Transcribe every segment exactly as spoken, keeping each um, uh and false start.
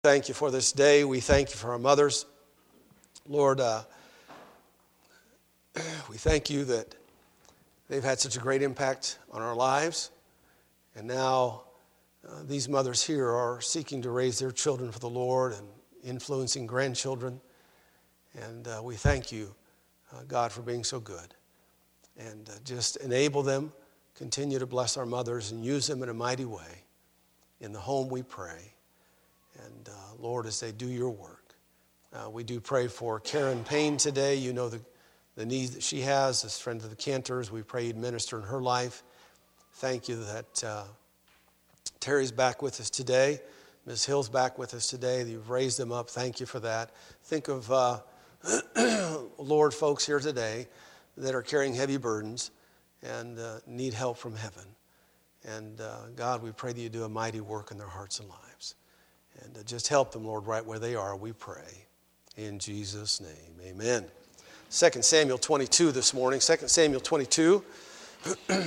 Thank you for this day. We thank you for our mothers. Lord, uh, we thank you that they've had such a great impact on our lives. And now uh, these mothers here are seeking to raise their children for the Lord and influencing grandchildren. And uh, we thank you, uh, God, for being so good. And uh, just enable them, continue to bless our mothers and use them in a mighty way. In the home we pray. And uh, Lord, as they do your work, uh, we do pray for Karen Payne today. You know the, the needs that she has as friend of the Cantors. We pray you'd minister in her life. Thank you that uh, Terry's back with us today. Miz Hill's back with us today. You've raised them up. Thank you for that. Think of, uh, Lord, folks here today that are carrying heavy burdens and uh, need help from heaven. And uh, God, we pray that you do a mighty work in their hearts and lives. And uh, just help them, Lord, right where they are, we pray. In Jesus' name, amen. Second Samuel twenty-two this morning. Second Samuel twenty-two. I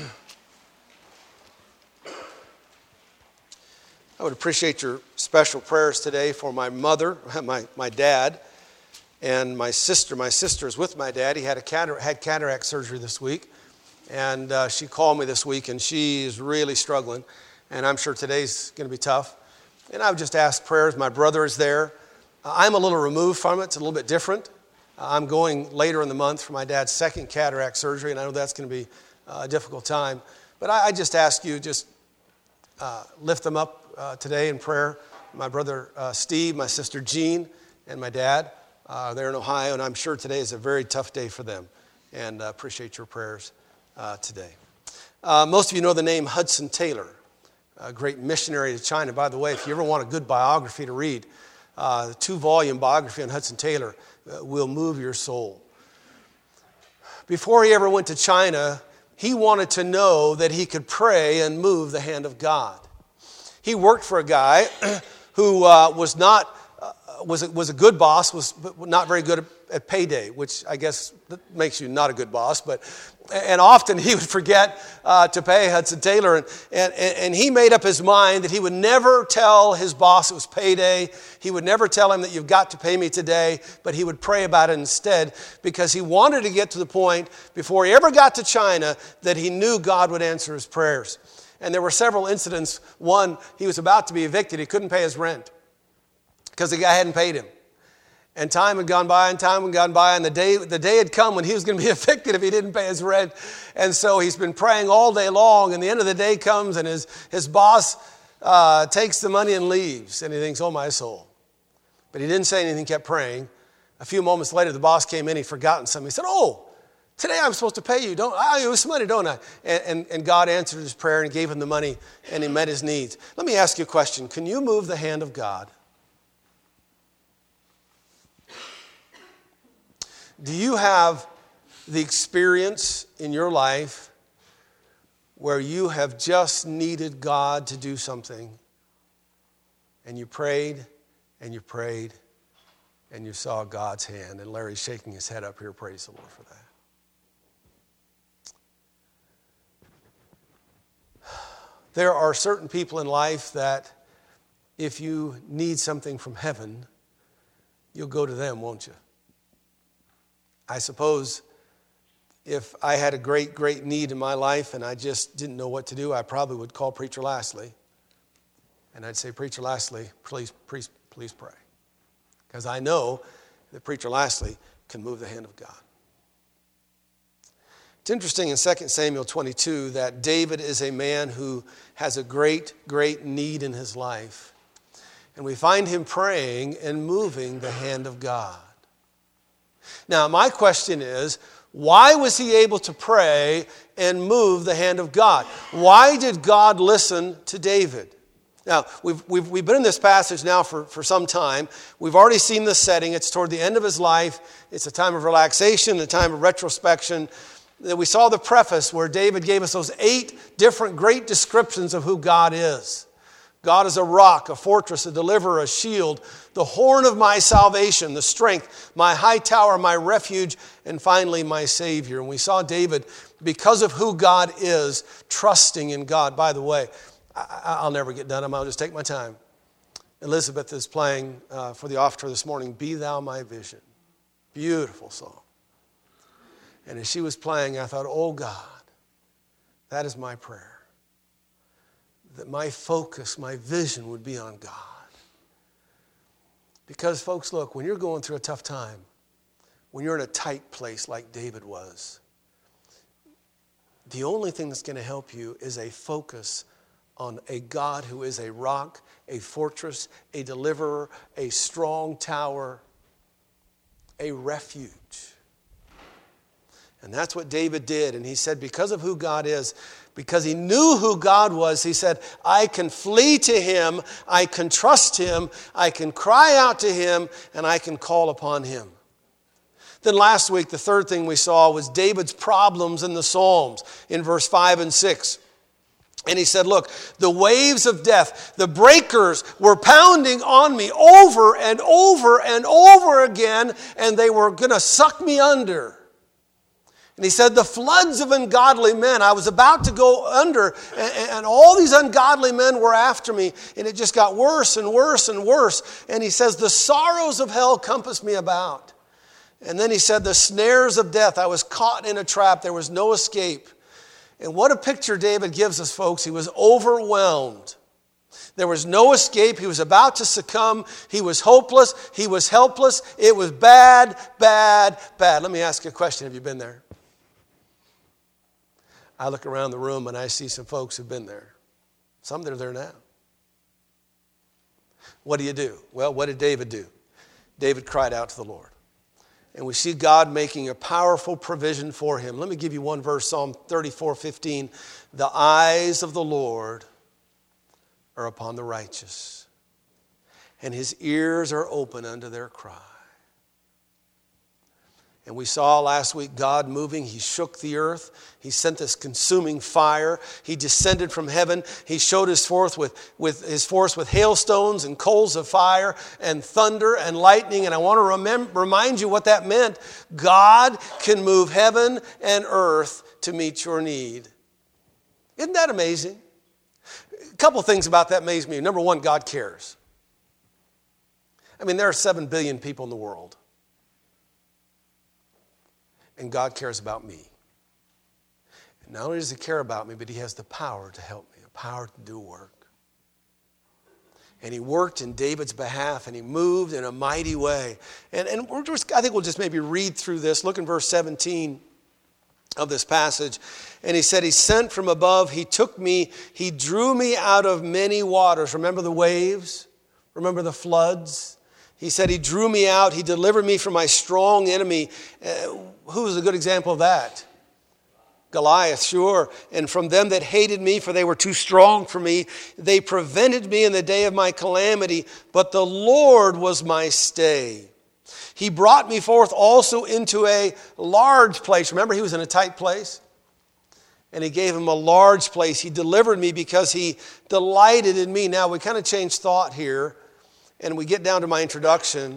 would appreciate your special prayers today for my mother, my, my dad, and my sister. My sister is with my dad. He had, a catar- had cataract surgery this week. And uh, she called me this week, and she is really struggling. And I'm sure today's going to be tough. And I would just ask prayers. My brother is there. Uh, I'm a little removed from it. It's a little bit different. Uh, I'm going later in the month for my dad's second cataract surgery, and I know that's going to be uh, a difficult time. But I, I just ask you, just uh, lift them up uh, today in prayer. My brother uh, Steve, my sister Jean, and my dad. Uh, they're in Ohio, and I'm sure today is a very tough day for them. And I uh, appreciate your prayers uh, today. Uh, most of you know the name Hudson Taylor. A great missionary to China. By the way, if you ever want a good biography to read, uh, the two-volume biography on Hudson Taylor uh, will move your soul. Before he ever went to China, he wanted to know that he could pray and move the hand of God. He worked for a guy who uh, was not uh, was a, was a good boss, was not very good at payday, which I guess makes you not a good boss, but. And often he would forget uh, to pay Hudson Taylor. And, and, and he made up his mind that he would never tell his boss it was payday. He would never tell him that you've got to pay me today. But he would pray about it instead because he wanted to get to the point before he ever got to China that he knew God would answer his prayers. And there were several incidents. One, he was about to be evicted. He couldn't pay his rent because the guy hadn't paid him. And time had gone by and time had gone by and the day the day had come when he was going to be evicted if he didn't pay his rent. And so he's been praying all day long, and the end of the day comes and his, his boss uh, takes the money and leaves. And he thinks, oh, my soul. But he didn't say anything, kept praying. A few moments later, the boss came in, he'd forgotten something. He said, oh, today I'm supposed to pay you. Don't I owe you some money, don't I? And, and, and God answered his prayer and gave him the money, and he met his needs. Let me ask you a question. Can you move the hand of God? Do you have the experience in your life where you have just needed God to do something and you prayed and you prayed and you saw God's hand? And Larry's shaking his head up here. Praise the Lord for that. There are certain people in life that if you need something from heaven, you'll go to them, won't you? I suppose if I had a great, great need in my life and I just didn't know what to do, I probably would call Preacher Lastly. And I'd say, Preacher Lastly, please, please, please pray. Because I know that Preacher Lastly can move the hand of God. It's interesting in Second Samuel twenty-two that David is a man who has a great, great need in his life. And we find him praying and moving the hand of God. Now, my question is, why was he able to pray and move the hand of God? Why did God listen to David? Now, we've, we've, we've been in this passage now for, for some time. We've already seen the setting. It's toward the end of his life. It's a time of relaxation, a time of retrospection. We saw the preface where David gave us those eight different great descriptions of who God is. God is a rock, a fortress, a deliverer, a shield, the horn of my salvation, the strength, my high tower, my refuge, and finally my Savior. And we saw David, because of who God is, trusting in God. By the way, I, I'll never get done. I'll just take my time. Elizabeth is playing uh, for the offertory this morning, Be Thou My Vision. Beautiful song. And as she was playing, I thought, oh God, that is my prayer. That my focus, my vision would be on God. Because folks, look, when you're going through a tough time, when you're in a tight place like David was, the only thing that's going to help you is a focus on a God who is a rock, a fortress, a deliverer, a strong tower, a refuge. And that's what David did. And he said, because of who God is, because he knew who God was, he said, I can flee to him, I can trust him, I can cry out to him, and I can call upon him. Then last week, the third thing we saw was David's problems in the Psalms in verse five and six. And he said, look, the waves of death, the breakers were pounding on me over and over and over again, and they were going to suck me under. And he said, the floods of ungodly men, I was about to go under, and, and all these ungodly men were after me, and it just got worse and worse and worse. And he says, the sorrows of hell compassed me about. And then he said, the snares of death, I was caught in a trap, there was no escape. And what a picture David gives us, folks. He was overwhelmed. There was no escape. He was about to succumb. He was hopeless. He was helpless. It was bad, bad, bad. Let me ask you a question. Have you been there? I look around the room and I see some folks who've been there. Some that are there now. What do you do? Well, what did David do? David cried out to the Lord. And we see God making a powerful provision for him. Let me give you one verse, Psalm thirty-four fifteen. The eyes of the Lord are upon the righteous, and his ears are open unto their cry. And we saw last week God moving. He shook the earth. He sent this consuming fire. He descended from heaven. He showed his force with, with his force with hailstones and coals of fire and thunder and lightning. And I want to remember, remind you what that meant. God can move heaven and earth to meet your need. Isn't that amazing? A couple things about that amaze me. Number one, God cares. I mean, there are seven billion people in the world. And God cares about me. And not only does he care about me, but he has the power to help me, the power to do work. And he worked in David's behalf, and he moved in a mighty way. And, and we're just, I think we'll just maybe read through this. Look in verse seventeen of this passage. And he said, he sent from above, he took me, he drew me out of many waters. Remember the waves? Remember the floods? He said, he drew me out. He delivered me from my strong enemy. Uh, who is a good example of that? Goliath, sure. And from them that hated me, for they were too strong for me. They prevented me in the day of my calamity, but the Lord was my stay. He brought me forth also into a large place. Remember, he was in a tight place? And he gave him a large place. He delivered me because he delighted in me. Now, we kind of changed thought here. And we get down to my introduction.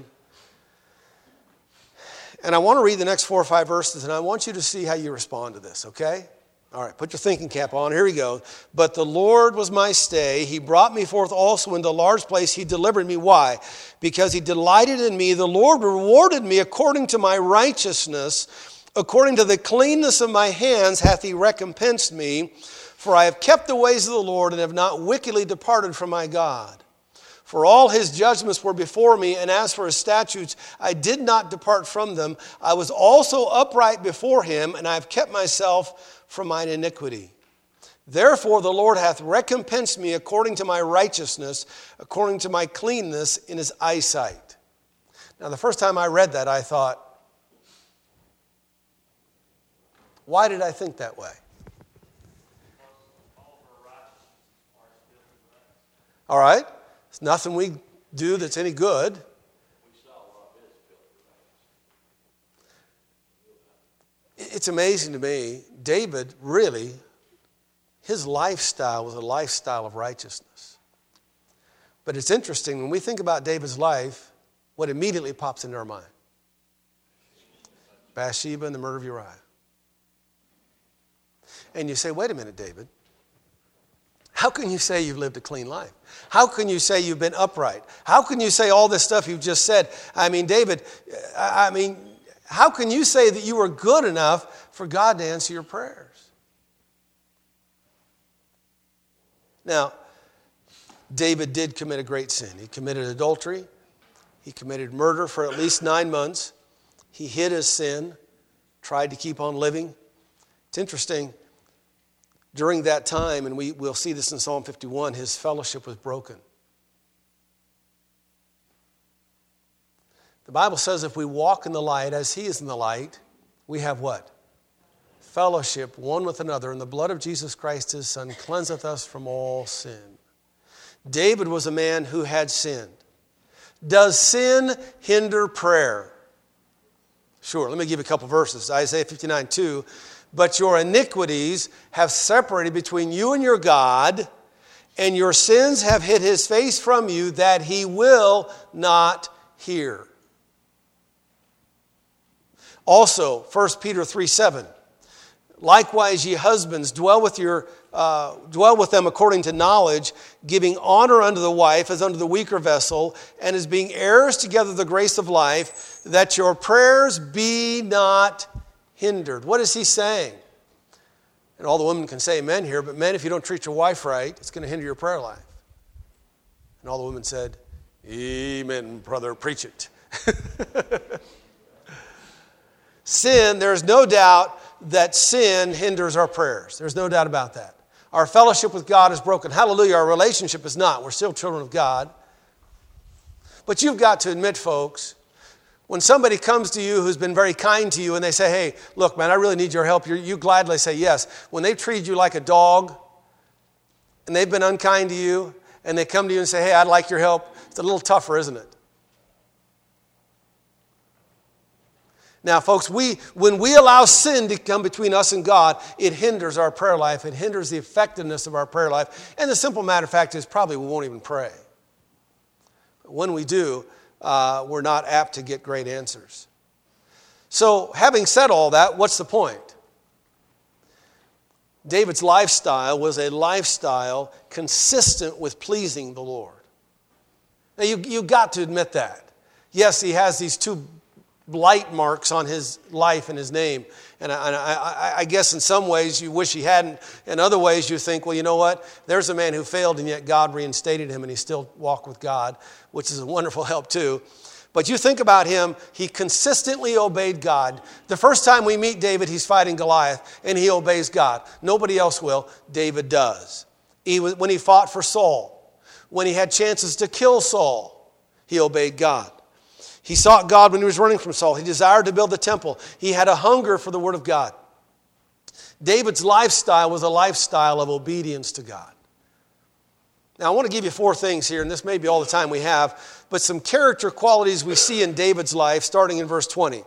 And I want to read the next four or five verses, and I want you to see how you respond to this, okay? All right, put your thinking cap on. Here we go. But the Lord was my stay. He brought me forth also into a large place. He delivered me. Why? Because he delighted in me. The Lord rewarded me according to my righteousness. According to the cleanness of my hands hath he recompensed me. For I have kept the ways of the Lord and have not wickedly departed from my God. For all his judgments were before me, and as for his statutes, I did not depart from them. I was also upright before him, and I have kept myself from mine iniquity. Therefore the Lord hath recompensed me according to my righteousness, according to my cleanness in his eyesight. Now, the first time I read that, I thought, why did I think that way? All right. There's nothing we do that's any good. It's amazing to me, David really, his lifestyle was a lifestyle of righteousness. But it's interesting, when we think about David's life, what immediately pops into our mind? Bathsheba and the murder of Uriah. And you say, wait a minute, David. How can you say you've lived a clean life? How can you say you've been upright? How can you say all this stuff you've just said? I mean, David, I mean, how can you say that you were good enough for God to answer your prayers? Now, David did commit a great sin. He committed adultery. He committed murder for at least nine months. He hid his sin, tried to keep on living. It's interesting. During that time, and we, we'll see this in Psalm fifty-one, his fellowship was broken. The Bible says if we walk in the light as he is in the light, we have what? Fellowship one with another, and the blood of Jesus Christ his Son cleanseth us from all sin. David was a man who had sinned. Does sin hinder prayer? Sure, let me give you a couple verses. Isaiah fifty-nine two. But your iniquities have separated between you and your God, and your sins have hid his face from you, that he will not hear. Also, First Peter three seven. Likewise, ye husbands, dwell with your uh, dwell with them according to knowledge, giving honor unto the wife as unto the weaker vessel, and as being heirs together of the grace of life, that your prayers be not hindered. What is he saying? And all the women can say amen here, but men, if you don't treat your wife right, it's going to hinder your prayer life. And all the women said, amen, brother, preach it. Sin, there's no doubt that sin hinders our prayers. There's no doubt about that. Our fellowship with God is broken. Hallelujah, our relationship is not. We're still children of God. But you've got to admit, folks, when somebody comes to you who's been very kind to you and they say, hey, look, man, I really need your help, you you gladly say yes. When they've treated you like a dog and they've been unkind to you and they come to you and say, hey, I'd like your help, it's a little tougher, isn't it? Now, folks, we when we allow sin to come between us and God, it hinders our prayer life. It hinders the effectiveness of our prayer life. And the simple matter of fact is probably we won't even pray. When we do, Uh, we're not apt to get great answers. So, having said all that, what's the point? David's lifestyle was a lifestyle consistent with pleasing the Lord. Now, you, you've got to admit that. Yes, he has these two blight marks on his life and his name. And I, I, I guess in some ways you wish he hadn't. In other ways you think, well, you know what? There's a man who failed and yet God reinstated him and he still walked with God, which is a wonderful help too. But you think about him, he consistently obeyed God. The first time we meet David, he's fighting Goliath and he obeys God. Nobody else will. David does. He, when he fought for Saul, when he had chances to kill Saul, he obeyed God. He sought God when he was running from Saul. He desired to build the temple. He had a hunger for the Word of God. David's lifestyle was a lifestyle of obedience to God. Now, I want to give you four things here, and this may be all the time we have, but some character qualities we see in David's life, starting in verse twenty.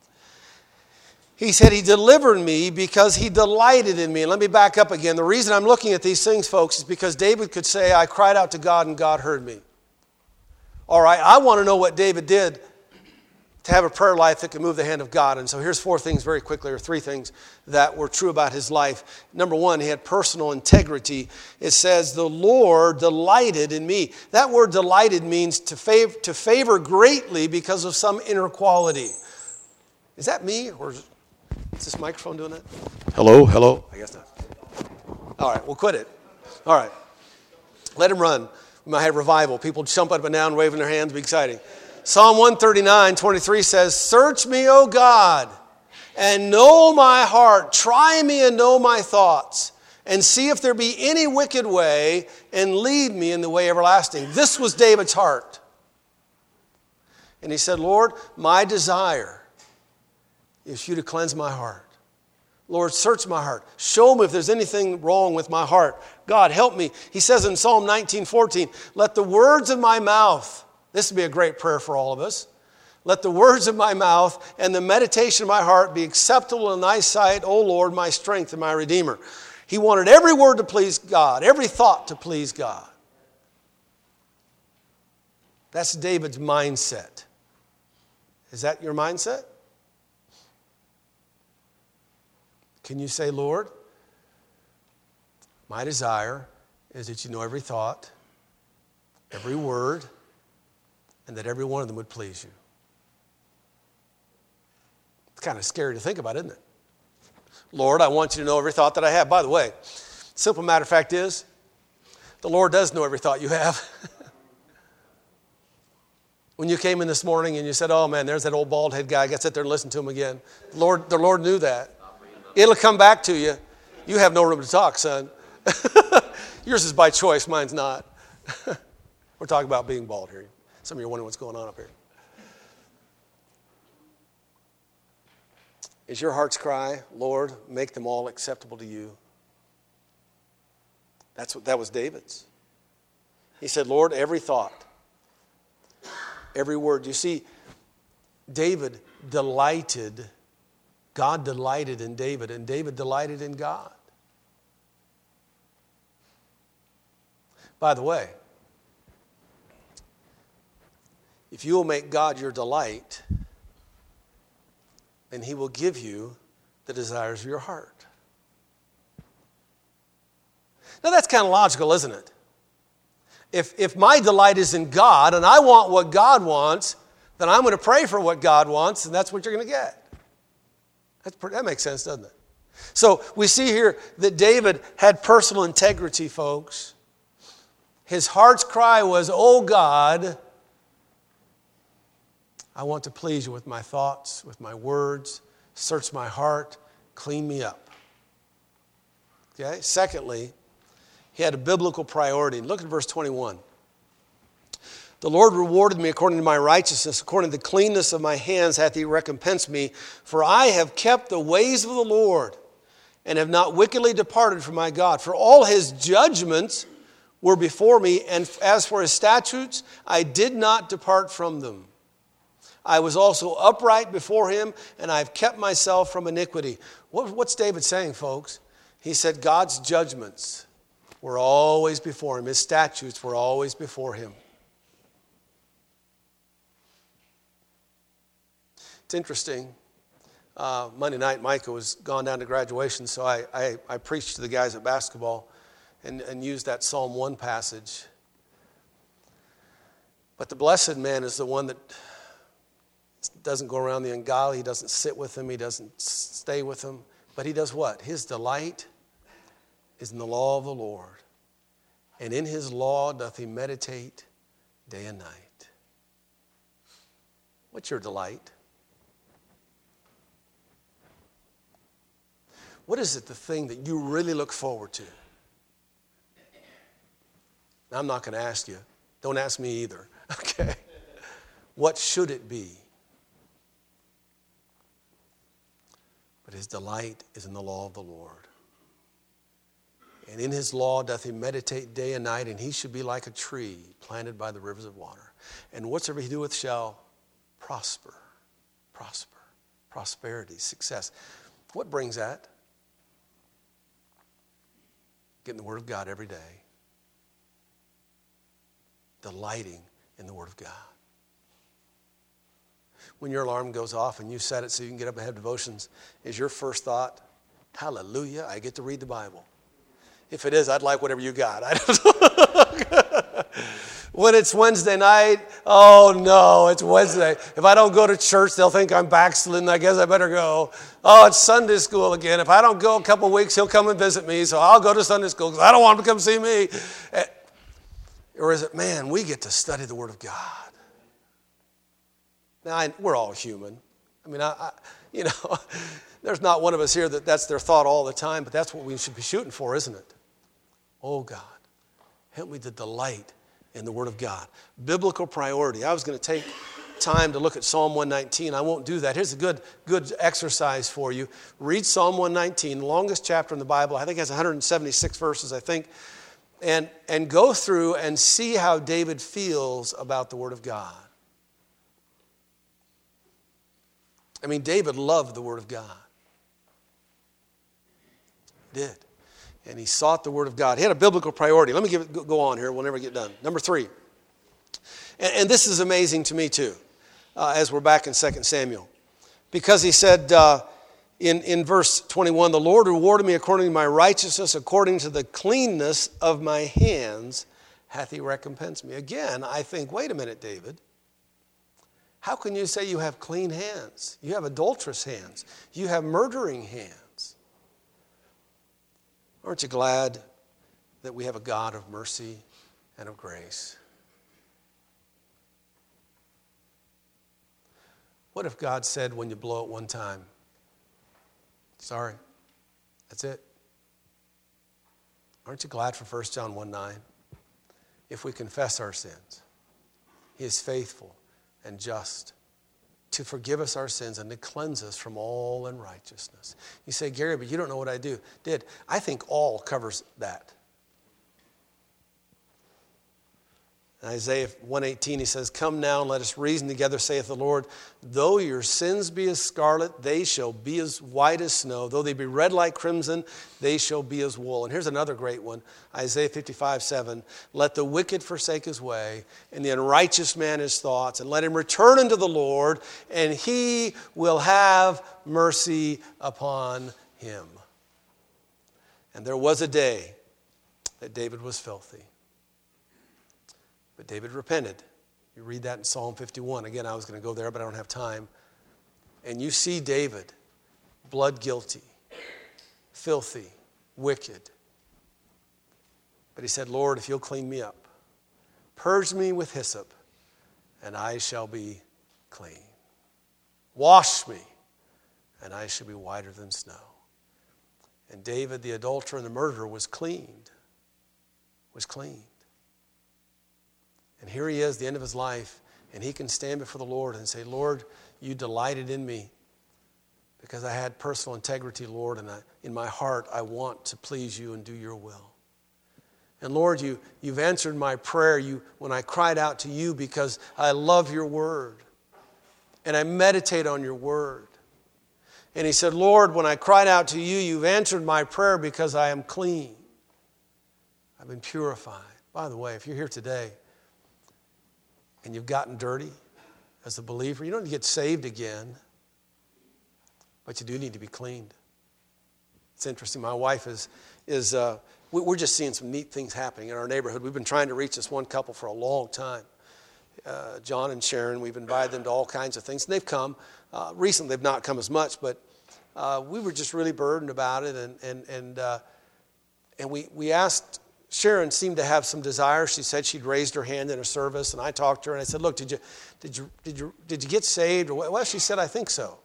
He said, he delivered me because he delighted in me. And let me back up again. The reason I'm looking at these things, folks, is because David could say, I cried out to God and God heard me. All right, I want to know what David did to have a prayer life that can move the hand of God. And so here's four things very quickly, or three things that were true about his life. Number one, he had personal integrity. It says, the Lord delighted in me. That word delighted means to favor, to favor greatly because of some inner quality. Is that me, or is this microphone doing that? Hello, hello? I guess not. All right, we'll quit it. All right, let him run. We might have revival. People jump up and down, waving their hands, be exciting. Psalm one thirty-nine, twenty-three says, search me, O God, and know my heart. Try me and know my thoughts, and see if there be any wicked way, and lead me in the way everlasting. This was David's heart. And he said, Lord, my desire is for you to cleanse my heart. Lord, search my heart. Show me if there's anything wrong with my heart. God, help me. He says in Psalm nineteen fourteen, let the words of my mouth, this would be a great prayer for all of us. Let the words of my mouth and the meditation of my heart be acceptable in thy sight, O Lord, my strength and my Redeemer. He wanted every word to please God, every thought to please God. That's David's mindset. Is that your mindset? Can you say, Lord, my desire is that you know every thought, every word, and that every one of them would please you. It's kind of scary to think about, isn't it? Lord, I want you to know every thought that I have. By the way, simple matter of fact is, the Lord does know every thought you have. When you came in this morning and you said, oh man, there's that old bald head guy, I got to sit there and listen to him again. The Lord, the Lord knew that. It'll come back to you. You have no room to talk, son. Yours is by choice, mine's not. We're talking about being bald here. Some of you are wondering what's going on up here. Is your heart's cry, Lord, make them all acceptable to you? That's what that was David's. He said, Lord, every thought, every word. You see, David delighted, God delighted in David, and David delighted in God. By the way, if you will make God your delight, then he will give you the desires of your heart. Now that's kind of logical, isn't it? If, if my delight is in God and I want what God wants, then I'm going to pray for what God wants, and that's what you're going to get. That's, that makes sense, doesn't it? So we see here that David had personal integrity, folks. His heart's cry was, oh God, I want to please you with my thoughts, with my words. Search my heart, clean me up. Okay? Secondly, he had a biblical priority. Look at verse twenty-one. The Lord rewarded me according to my righteousness, according to the cleanness of my hands hath he recompensed me. For I have kept the ways of the Lord, and have not wickedly departed from my God. For all his judgments were before me, and as for his statutes, I did not depart from them. I was also upright before him, and I've kept myself from iniquity. What, what's David saying, folks? He said God's judgments were always before him. His statutes were always before him. It's interesting. Uh, Monday night, Micah was gone down to graduation, so I, I, I preached to the guys at basketball and, and used that Psalm one passage. But the blessed man is the one that doesn't go around the ungodly. He doesn't sit with them. He doesn't stay with them. But he does what? His delight is in the law of the Lord. And in his law doth he meditate day and night. What's your delight? What is it, the thing that you really look forward to? Now, I'm not going to ask you. Don't ask me either. Okay? What should it be? But his delight is in the law of the Lord. And in his law doth he meditate day and night, and he should be like a tree planted by the rivers of water. And whatsoever he doeth shall prosper. Prosper. Prosperity, success. What brings that? Getting the Word of God every day. Delighting in the Word of God. When your alarm goes off and you set it so you can get up and have devotions, is your first thought, hallelujah, I get to read the Bible? If it is, I'd like whatever you got. I don't know. When it's Wednesday night, oh no, it's Wednesday. If I don't go to church, they'll think I'm backslidden. I guess I better go. Oh, it's Sunday school again. If I don't go a couple weeks, he'll come and visit me, so I'll go to Sunday school because I don't want him to come see me. Or is it, man, we get to study the Word of God. Now, I, we're all human. I mean, I, I, you know, there's not one of us here that that's their thought all the time, but that's what we should be shooting for, isn't it? Oh, God, help me to delight in the Word of God. Biblical priority. I was going to take time to look at Psalm one nineteen. I won't do that. Here's a good, good exercise for you. Read Psalm one nineteen, the longest chapter in the Bible. I think it has one hundred seventy-six verses, I think. And, and go through and see how David feels about the Word of God. I mean, David loved the Word of God. He did. And he sought the Word of God. He had a biblical priority. Let me give it, go on here. We'll never get done. Number three. And, and this is amazing to me too, uh, as we're back in Second Samuel. Because he said, uh, In, in verse twenty-one, the Lord rewarded me according to my righteousness, according to the cleanness of my hands hath he recompensed me. Again, I think, wait a minute, David. How can you say you have clean hands? You have adulterous hands. You have murdering hands. Aren't you glad that we have a God of mercy and of grace? What if God said when you blow it one time, sorry, that's it? Aren't you glad for First John one nine? If we confess our sins, he is faithful and just to forgive us our sins and to cleanse us from all unrighteousness. You say, Gary, but you don't know what I do. Did. I think all covers that. In Isaiah one eighteen, he says, come now and let us reason together, saith the Lord. Though your sins be as scarlet, they shall be as white as snow. Though they be red like crimson, they shall be as wool. And here's another great one. Isaiah fifty-five seven. Let the wicked forsake his way, and the unrighteous man his thoughts, and let him return unto the Lord, and he will have mercy upon him. And there was a day that David was filthy. But David repented. You read that in Psalm fifty-one. Again, I was going to go there, but I don't have time. And you see David, blood guilty, filthy, wicked. But he said, Lord, if you'll clean me up, purge me with hyssop, and I shall be clean. Wash me, and I shall be whiter than snow. And David, the adulterer and the murderer, was cleaned. Was cleaned. And here he is, the end of his life, and he can stand before the Lord and say, Lord, you delighted in me because I had personal integrity, Lord, and I, in my heart I want to please you and do your will. And Lord, you, you've answered my prayer you, when I cried out to you because I love your word and I meditate on your word. And he said, Lord, when I cried out to you, you've answered my prayer because I am clean. I've been purified. By the way, if you're here today, and you've gotten dirty as a believer, you don't need to get saved again, but you do need to be cleaned. It's interesting. My wife is, is uh, we're just seeing some neat things happening in our neighborhood. We've been trying to reach this one couple for a long time. Uh, John and Sharon, we've invited them to all kinds of things, and they've come. Uh, recently, they've not come as much, but uh, we were just really burdened about it, and and and uh, and we we asked. Sharon seemed to have some desire. She said she'd raised her hand in a service, and I talked to her and I said, "Look, did you, did you, did you, did you get saved?" Well, she said, "I think so."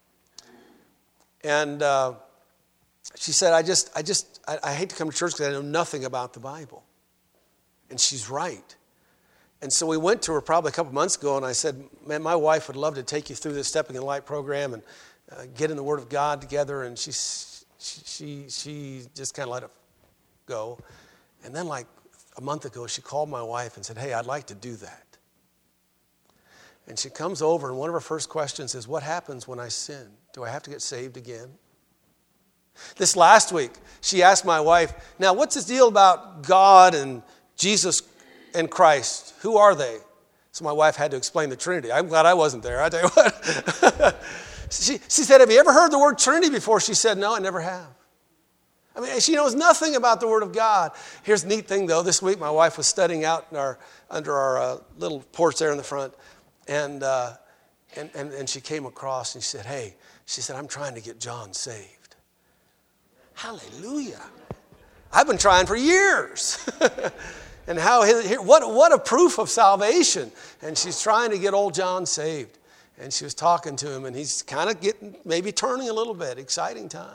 And uh, she said, "I just, I just, I, I hate to come to church because I know nothing about the Bible." And she's right. And so we went to her probably a couple months ago, and I said, "Man, my wife would love to take you through this Stepping in Light program and uh, get in the Word of God together." And she, she, she, she just kind of let it go. And then like a month ago, she called my wife and said, "Hey, I'd like to do that." And she comes over, and one of her first questions is, "What happens when I sin? Do I have to get saved again?" This last week, she asked my wife, "Now, what's this deal about God and Jesus and Christ? Who are they?" So my wife had to explain the Trinity. I'm glad I wasn't there. I tell you what. she, she said, "Have you ever heard the word Trinity before?" She said, "No, I never have." I mean, she knows nothing about the Word of God. Here's the neat thing, though. This week, my wife was studying out in our, under our uh, little porch there in the front, and, uh, and, and, and she came across and she said, "Hey," she said, "I'm trying to get John saved." Hallelujah. I've been trying for years. And how his, what, what a proof of salvation. And she's trying to get old John saved. And she was talking to him, and he's kind of getting, maybe turning a little bit. Exciting times.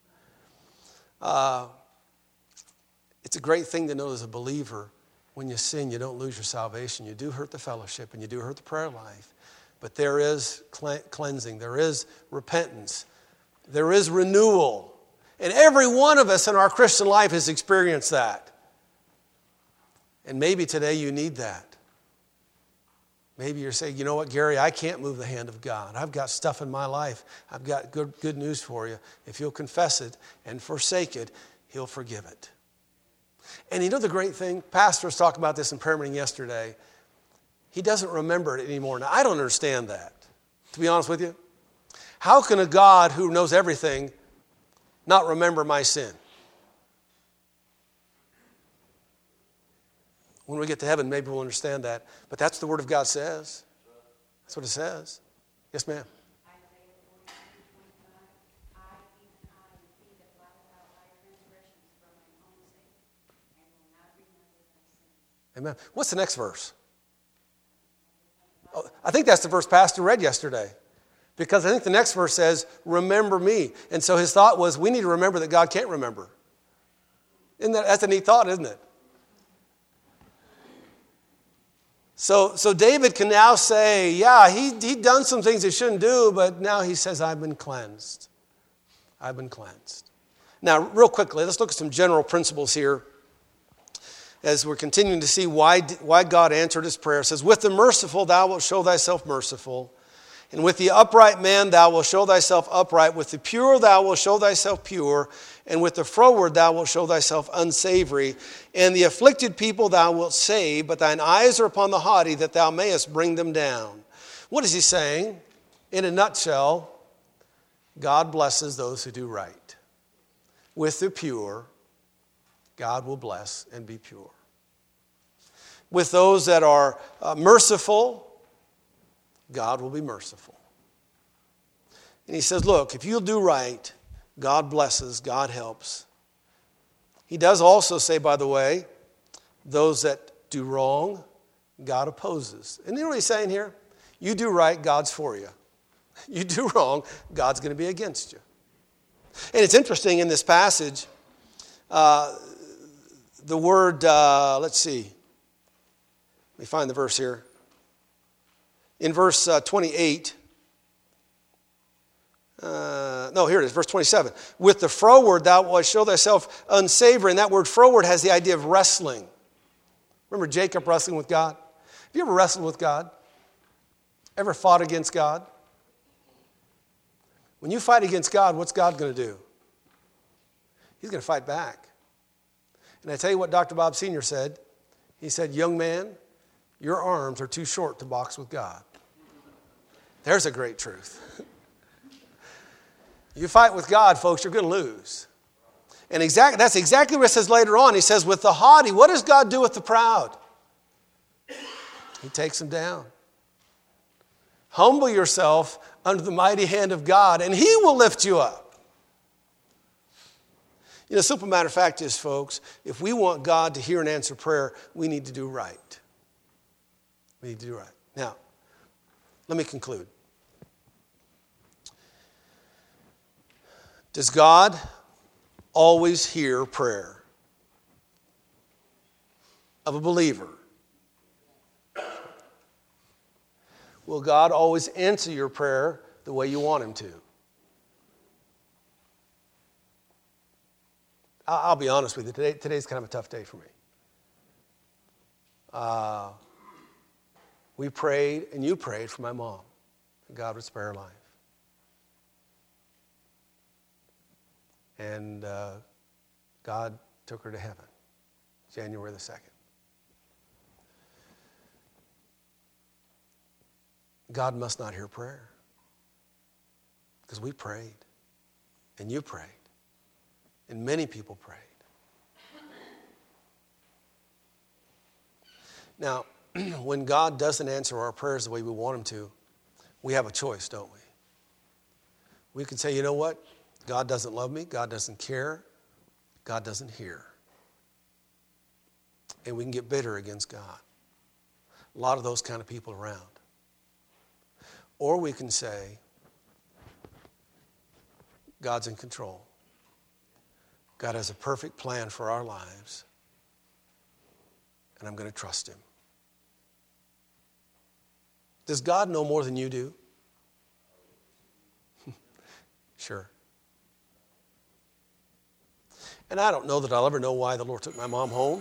Uh, it's a great thing to know as a believer, when you sin, you don't lose your salvation. You do hurt the fellowship and you do hurt the prayer life. But there is cleansing. There is repentance. There is renewal. And every one of us in our Christian life has experienced that. And maybe today you need that. Maybe you're saying, "You know what, Gary, I can't move the hand of God. I've got stuff in my life. I've got good, good news for you. If you'll confess it and forsake it, He'll forgive it." And you know the great thing? Pastor was talking about this in prayer meeting yesterday. He doesn't remember it anymore. Now, I don't understand that, to be honest with you. How can a God who knows everything not remember my sin? When we get to heaven, maybe we'll understand that. But that's the Word of God says. That's what it says. Yes, ma'am. Amen. What's the next verse? Oh, I think that's the verse Pastor read yesterday. Because I think the next verse says, remember me. And so his thought was, we need to remember that God can't remember. Isn't that, that's a neat thought, isn't it? So, so David can now say, yeah, he, he'd done some things he shouldn't do, but now he says, I've been cleansed. I've been cleansed. Now, real quickly, let's look at some general principles here as we're continuing to see why, why God answered his prayer. It says, with the merciful thou wilt show thyself merciful, and with the upright man thou wilt show thyself upright. With the pure thou wilt show thyself pure, and with the froward thou wilt show thyself unsavory. And the afflicted people thou wilt save, but thine eyes are upon the haughty, that thou mayest bring them down. What is he saying? In a nutshell, God blesses those who do right. With the pure, God will bless and be pure. With those that are uh, merciful, God will be merciful. And he says, look, if you'll do right, God blesses, God helps. He does also say, by the way, those that do wrong, God opposes. And you know what he's saying here? You do right, God's for you. You do wrong, God's going to be against you. And it's interesting in this passage, uh, the word, uh, let's see. Let me find the verse here. In verse uh, twenty-eight, uh, no, here it is, verse twenty-seven. With the froward thou wilt show thyself unsavory. And that word froward has the idea of wrestling. Remember Jacob wrestling with God? Have you ever wrestled with God? Ever fought against God? When you fight against God, what's God going to do? He's going to fight back. And I tell you what Doctor Bob Senior said. He said, young man, your arms are too short to box with God. There's a great truth. You fight with God, folks, you're going to lose. And exactly, that's exactly what it says later on. He says, with the haughty, what does God do with the proud? He takes them down. Humble yourself under the mighty hand of God, and he will lift you up. You know, the simple matter of fact is, folks, if we want God to hear and answer prayer, we need to do right. We need to do right. Now, let me conclude. Does God always hear prayer of a believer? Will God always answer your prayer the way you want him to? I'll be honest with you. Today, today's kind of a tough day for me. Uh, we prayed, and you prayed for my mom. God would spare her life. And uh, God took her to heaven, January the second. God must not hear prayer. Because we prayed, and you prayed, and many people prayed. Now, when God doesn't answer our prayers the way we want him to, we have a choice, don't we? We can say, you know what? God doesn't love me. God doesn't care. God doesn't hear. And we can get bitter against God. A lot of those kind of people around. Or we can say, God's in control. God has a perfect plan for our lives. And I'm going to trust him. Does God know more than you do? Sure. And I don't know that I'll ever know why the Lord took my mom home.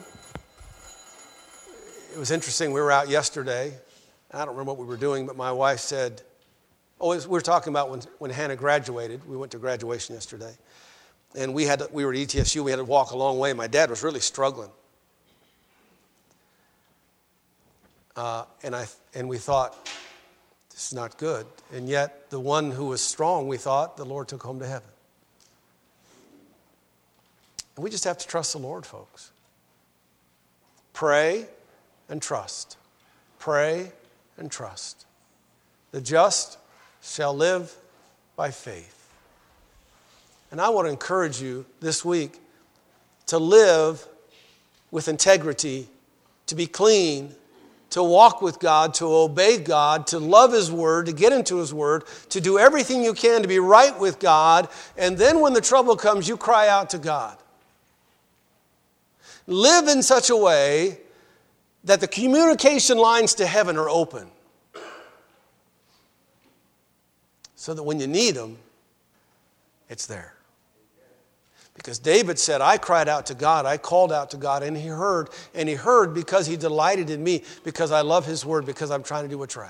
It was interesting. We were out yesterday. I don't remember what we were doing, but my wife said, oh, we were talking about when, when Hannah graduated. We went to graduation yesterday. And we had to, we were at E T S U. We had to walk a long way. My dad was really struggling. Uh, and I and we thought, This is not good. And yet the one who was strong, we thought, the Lord took home to heaven. And we just have to trust the Lord, folks. Pray and trust. Pray and trust. The just shall live by faith. And I want to encourage you this week to live with integrity, to be clean, to walk with God, to obey God, to love His Word, to get into His Word, to do everything you can to be right with God, and then when the trouble comes, you cry out to God. Live in such a way that the communication lines to heaven are open, so that when you need them, it's there. Because David said, I cried out to God, I called out to God, and He heard. And He heard because He delighted in me, because I love His Word, because I'm trying to do what's right.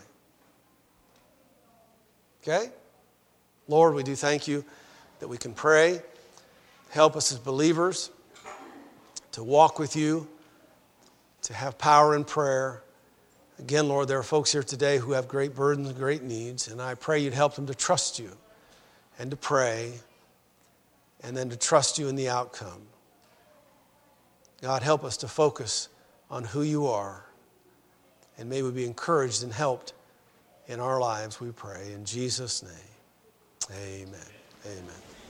Okay? Lord, we do thank You that we can pray. Help us as believers to walk with You, to have power in prayer. Again, Lord, there are folks here today who have great burdens and great needs, and I pray You'd help them to trust You and to pray, and then to trust You in the outcome. God, help us to focus on who You are, and may we be encouraged and helped in our lives, we pray. In Jesus' name, amen. Amen.